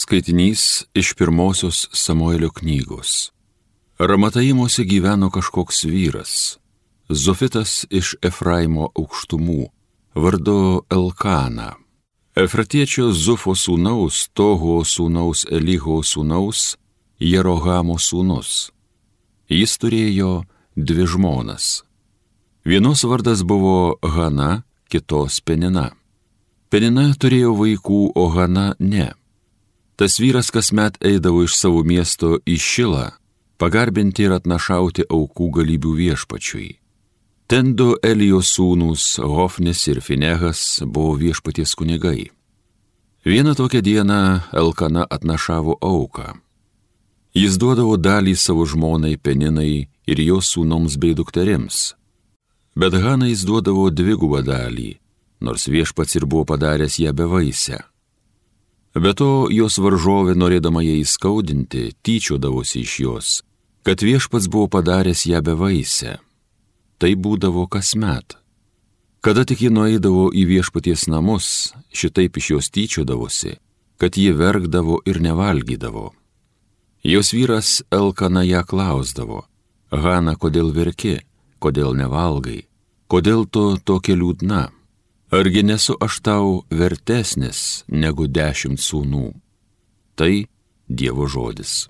Skaitinys iš pirmosios Samuelio knygos. Ramataimuose gyveno kažkoks vyras, Zofitas iš Efraimo aukštumų, vardu Elkana. Efratiečio Zufo sūnaus, Toho sūnaus, Eliho sūnaus, Jerohamo sūnus. Jis turėjo 2 žmonas. Vienos vardas buvo Hana, kitos Penina. Penina turėjo vaikų, o Hana ne. Tas vyras kasmet eidavo iš savo miesto į Šilą, pagarbinti ir atnašauti aukų galybių viešpačiui. Ten 2 Elijo sūnūs, Hofnis ir Finehas, buvo viešpaties kunigai. Vieną tokią dieną Elkana atnašavo auką. Jis duodavo dalį savo žmonai Peninai ir jos sūnoms bei dukterims. Bet Hanai jis duodavo 2 dalį, nors viešpats ir buvo padaręs ją bevaisę. Be to, jos varžovė, norėdama ją įskaudinti, tyčiodavosi iš jos, kad viešpats buvo padaręs ją bevaisę. Tai būdavo kasmet. Kada tik ji nueidavo į viešpaties namus, šitaip iš jos tyčiodavosi, kad ji verkdavo ir nevalgydavo. Jos vyras Elkana ją klausdavo: Hana, kodėl verki, kodėl nevalgai, kodėl tu tokia liūdna? Argi nesu aš tau vertesnis negu 10 sūnų? Tai Dievo žodis.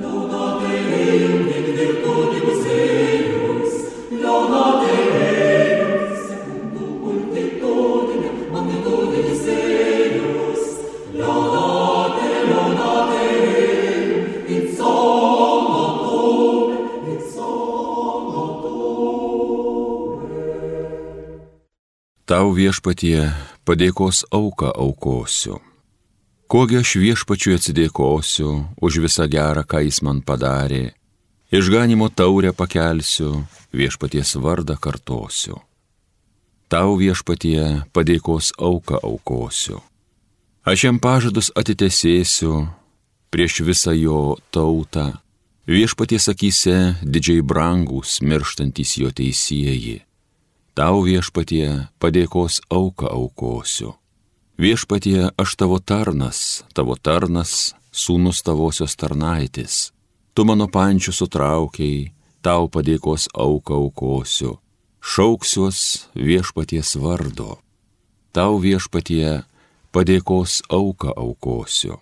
Tau viešpatie padėkos auką aukosiu. Kogi aš viešpačiui atsidėkosiu už visą gerą, ką jis man padarė. Išganimo taurę pakelsiu, viešpaties vardą kartosiu. Tau viešpatie padėkos auką aukosiu. Aš jam pažadus atitesėsiu prieš visą jo tautą. Viešpaties akyse didžiai brangus mirštantys jo teisieji. Tau viešpatie padėkos auką aukosiu. Viešpatie aš tavo tarnas, sūnus tavosios tarnaitės. Tu mano pančių sutraukiai, tau padėkos auką aukosiu. Šauksiuos viešpaties vardo. Tau viešpatie padėkos auką aukosiu.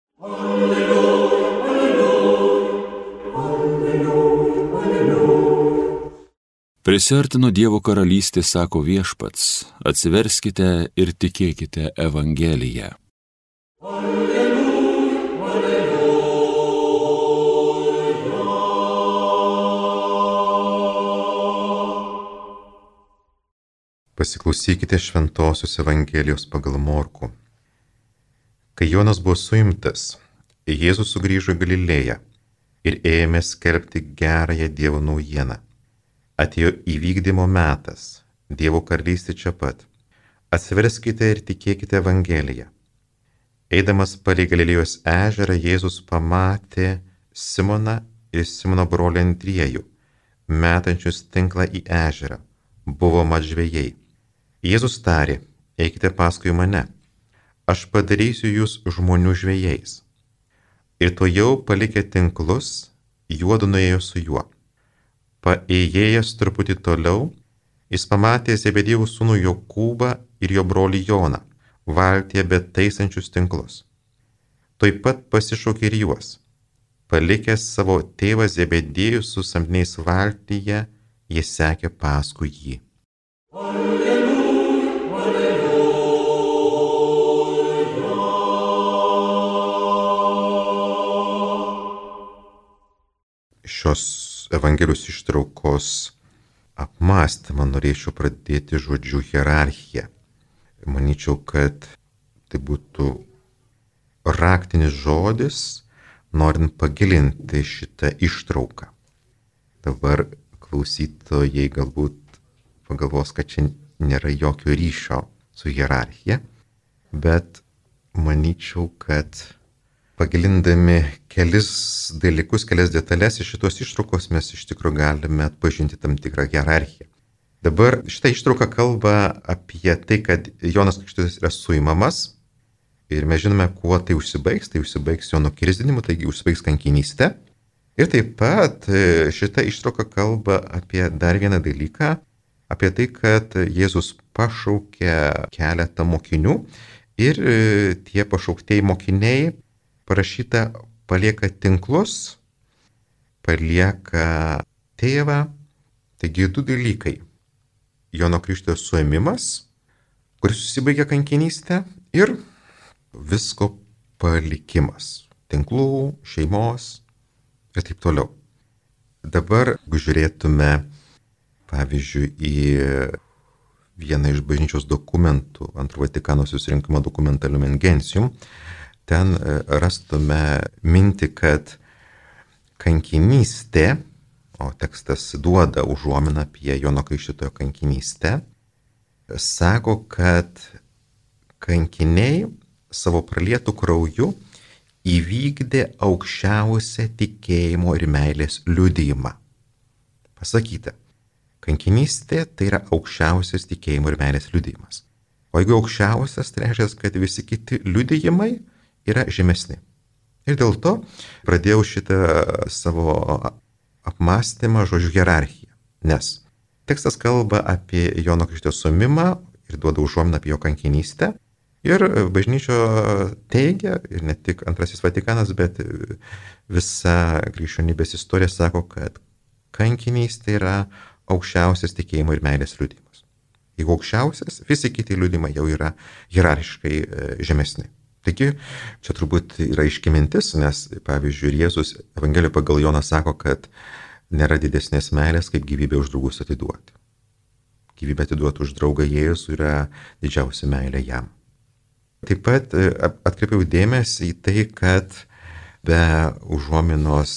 Prisiartino Dievo karalystė, sako viešpats, atsiverskite ir tikėkite Evangeliją. Alleluja, alleluja. Pasiklausykite šventosios Evangelijos pagal Morkų. Kai Jonas buvo suimtas, Jėzus sugrįžo į Galilėją ir ėmė skelbti gerąją Dievo naujieną. Atėjo įvykdymo metas, Dievo karalystė čia pat. Atsiverskite ir tikėkite Evangeliją. Eidamas palei Galilėjos ežerą, Jėzus pamatė Simoną ir Simono brolį Andriejų, metančius tinklą į ežerą. Buvo mat žvejai. Jėzus tarė: eikite paskui mane, aš padarysiu jūs žmonių žvejais. Ir tuojau palikę tinklus, juodu nuėjo su juo. Paėjėjęs truputį toliau, jis pamatė Zebediejaus sūnų Jokūbą ir jo brolį Joną, valtyje betaisančius tinklus. Tuoj pat pasišaukė ir juos. Palikęs savo tėvą Zebediejų su samdiniais valtyje, jie sekė paskui jį. Alleluja, alleluja. Šios Evangelijos ištraukos apmąstymą norėčiau pradėti žodžiu hierarchija. Manyčiau, kad tai būtų raktinis žodis, norint pagilinti šitą ištrauką. Dabar klausytojai galbūt pagalvos, kad čia nėra jokio ryšio su hierarchija, bet manyčiau, kad pagilindami kelis dalykus, kelias detalės iš šitos ištraukos mes iš tikrųjų galime atpažinti tam tikrą hierarchiją. Dabar šitą ištrauką kalba apie tai, kad Jonas Krikštytojas yra suimamas Ir mes žinome, kuo tai užsibaigs. Tai užsibaigs jo nukirsdinimu, taigi užsibaigs kankinystė. Ir taip pat šita ištrauka kalba apie dar vieną dalyką, apie tai, kad Jėzus pašaukė keletą mokinių ir tie pašauktieji mokiniai, parašyta, palieka tinklus, palieka tėvą. Taigi du dalykai. Jono Krikštytojo suėmimas, kuris susibaigia kankinystę, ir visko palikimas. Tinklų, šeimos ir taip toliau. Dabar, jeigu žiūrėtume, pavyzdžiui, į vieną iš bažnyčios dokumentų, Antro Vatikano susirinkimo dokumentą Lumen Gentium, ten rastume mintį, kad kankinystė, o tekstas duoda užuominą apie Jono Krikštytojo kankinystę, sako, kad kankiniai savo pralietų krauju įvykdė aukščiausią tikėjimo ir meilės liudijimą. Pasakyta, kankinystė tai yra aukščiausias tikėjimo ir meilės liudijimas. O jeigu aukščiausias, tai reiškia, kad visi kiti liudijimai yra žemesni. Ir dėl to pradėjau šitą savo apmąstymą žodžiu hierarchiją. Nes tekstas kalba apie Jono Krikštytojo suėmimą ir duoda užuominą apie jo kankinystę. Ir bažnyčia teigia, ir ne tik Antrasis Vatikanas, bet visa krikščionybės istorija sako, kad kankinystė yra aukščiausias tikėjimo ir meilės liudijimas. Jeigu aukščiausias, visi kiti liudijimai jau yra hierarchiškai žemesni. Taigi, čia turbūt yra aiški mintis, nes, pavyzdžiui, Jėzus Evangelijoje pagal Joną sako, kad nėra didesnės meilės, kaip gyvybę už draugus atiduoti. Gyvybę atiduoti už draugą Jėzų yra didžiausia meilė jam. Taip pat atkreipiau dėmesį į tai, kad be užuominos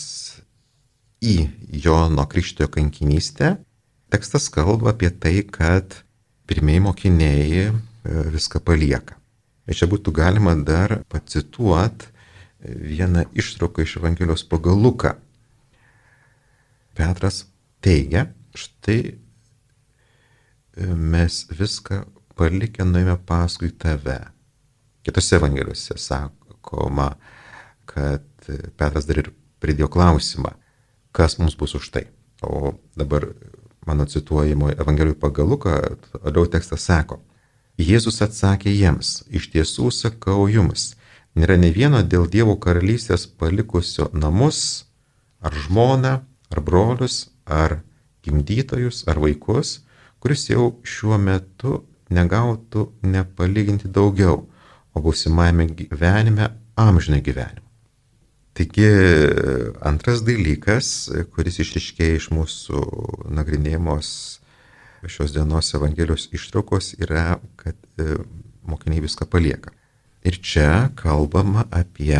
į Jono Krikštytojo kankinystę, tekstas kalba apie tai, kad pirmieji mokiniai viską palieka. Ir čia būtų galima dar pacituoti vieną ištrauką iš Evangelijos pagal Luką. Petras teigia, štai mes viską palikę nuėjome paskui tave. Kitose Evangelijose sakoma, kad Petras dar ir pridėjo klausimą, kas mums bus už tai. O dabar mano cituojimo Evangelijoje pagal Luką, toliau tekstas sako, Jėzus atsakė jiems, iš tiesų sakau jums, nėra ne vieno dėl Dievo karalystės palikusio namus, ar žmoną, ar brolius, ar gimdytojus, ar vaikus, kuris jau šiuo metu negautų nepalyginti daugiau, o būsimajame gyvenime amžiną gyvenimą. Taigi antras dalykas, kuris išryškėja iš mūsų nagrinėjamos šios dienos Evangelijos ištraukos, yra, kad mokiniai viską palieka. Ir čia kalbama apie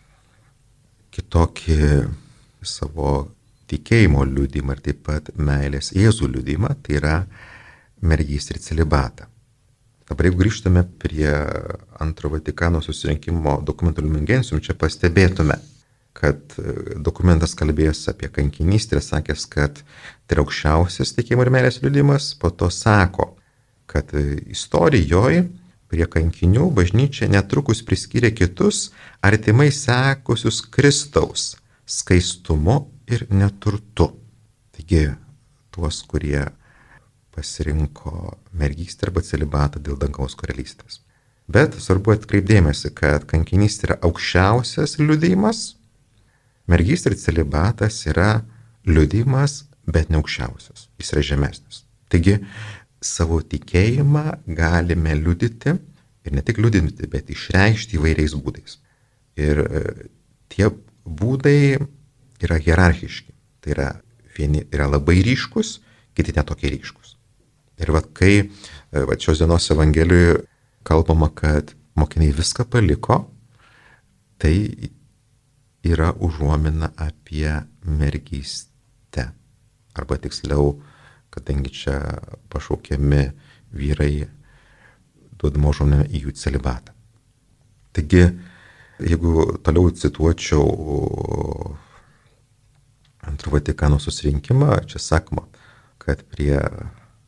kitokį savo tikėjimo liudijimą ir taip pat meilės Jėzų liudijimą, tai yra mergystę ir celibatą. Dabar jeigu grįžtame prie Antro Vatikano susirinkimo dokumento Lumen Gentium, čia pastebėtume, kad dokumentas kalbėjęs apie kankinystę ir sakęs, kad tai yra aukščiausias tikėjimo ir meilės liudijimas, po to sako, kad istorijoje prie kankinių bažnyčia netrukus priskyrė kitus artimai sekusius Kristaus skaistumu ir neturtu. Taigi tuos, kurie pasirinko mergystę arba celibatą dėl dangaus karalystės. Bet svarbu atkreipdėmėsi, kad kankinystė yra aukščiausias liudijimas, mergystė ir celibatas yra liudijimas, bet ne aukščiausias, jis yra žemesnis. Taigi savo tikėjimą galime liudyti ir ne tik liudyti, bet išreikšti įvairiais būdais. Ir tie būdai yra hierarchiški, tai yra vieni yra labai ryškus, kiti netokie ryškus. Ir kai šios dienos Evangelijoje kalbama, kad mokiniai viską paliko, tai yra užuomina apie mergystę. Arba tiksliau, kadangi čia pašaukiami vyrai, duodama užuomina į jų celibatą. Taigi, jeigu toliau cituočiau Antro Vatikano susirinkimą, čia sakoma, kad prie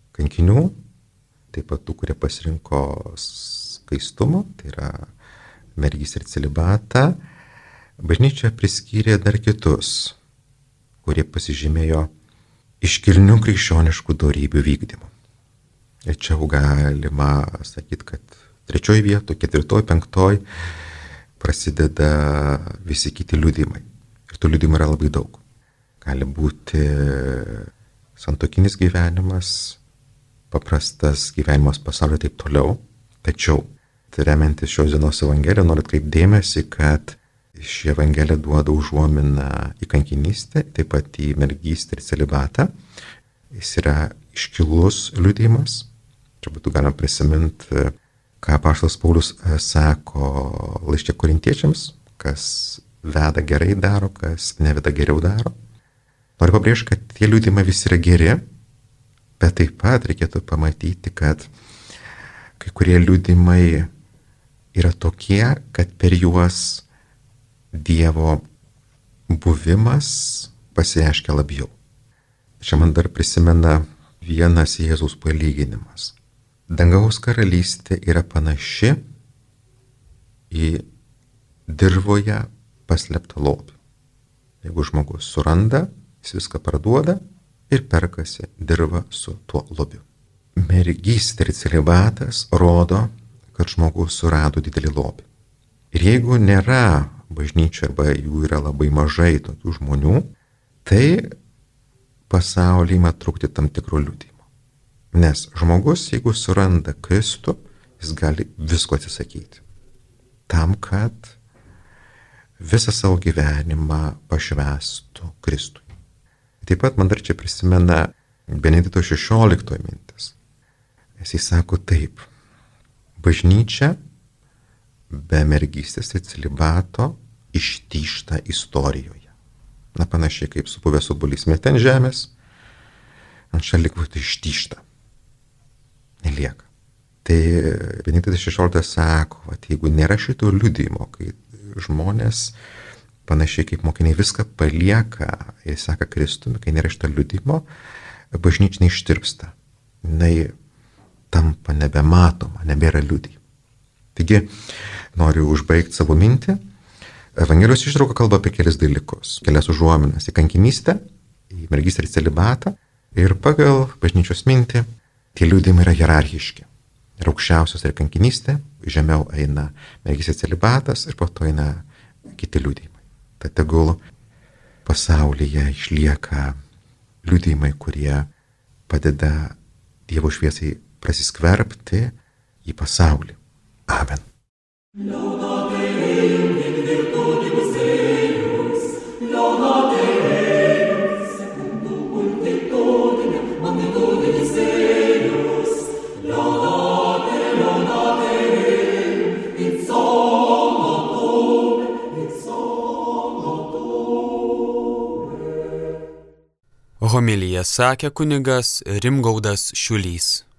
kankinių, taip pat tų, kurie pasirinko skaistumą, tai yra mergystę ir celibatą, bažnyčia priskyrė dar kitus, kurie pasižymėjo iškilnių krikščioniškų dorybių vykdymu. Ir čia galima sakyti, kad 3 vietoje, 4, 5 prasideda visi kiti liudymai. Ir tų liudymų yra labai daug. Gali būti santuokinis gyvenimas, paprastas gyvenimas pasaulyje ir taip toliau. Tačiau, remiantis šios dienos evangeliją, noriu atkreipti dėmesį, kad ši evangelija duoda užuominą į kankinystę, taip pat į mergystę ir celibatą. Jis yra iškilus liudijimas. Čia būtų galima prisiminti, ką apaštalas Paulius sako laiške korintiečiams, kas veda gerai daro, kas neveda geriau daro. Noriu pabrėžti, kad tie liudijimai visi yra geri, bet taip pat reikėtų pamatyti, kad kai kurie liudijimai yra tokie, kad per juos Dievo buvimas pasireiškia labiau. Čia man dar prisimena vienas Jėzaus palyginimas. Dangaus karalystė yra panaši į dirvoje paslėptą lobį. Jeigu žmogus suranda, jis viską parduoda ir perkasi dirvą su tuo lobiu. Mergystė ir celibatas rodo, kad žmogus surado didelį lobį. Ir jeigu nėra bažnyčia arba jų yra labai mažai tokių žmonių, tai pasaulyje ima trūkti tam tikro liudijimo. Nes žmogus, jeigu suranda Kristų, jis gali visko atsisakyti. Tam, kad visą savo gyvenimą pašvęstų Kristui. Taip pat man dar čia prisimena Benedikto XVI mintis. Jis sako taip: bažnyčia be mergystės ir celibato ištyžta istorijoje. Na, panašiai kaip supuvęs obuolys mete ant žemės, ant šalikvų ištyžta. Nelieka. Tai Benediktas XVI sako, kad jeigu nėra šito liudijimo, kai žmonės panašiai kaip mokiniai viską palieka ir seka Kristumi, kai nėra šito liudijimo, bažnyčia neištirpsta. Jinai tampa nebematoma, nebėra liudijimo. Taigi, noriu užbaigti savo mintį. Evangelijos ištrauka kalba apie kelis dalykus, kelias užuominas į kankinystę, į mergystę ir celibatą. Ir pagal bažnyčios mintį, tie liudijimai yra hierarchiški. Ir aukščiausios yra kankinystė, žemiau eina mergystė ir celibatas ir po to eina kiti liudijimai. Tad tegul pasaulyje išlieka liudijimai, kurie padeda Dievo šviesai prasiskverbti į pasaulį. Amen. Homiliją sakė kunigas Rimgaudas Šiulys.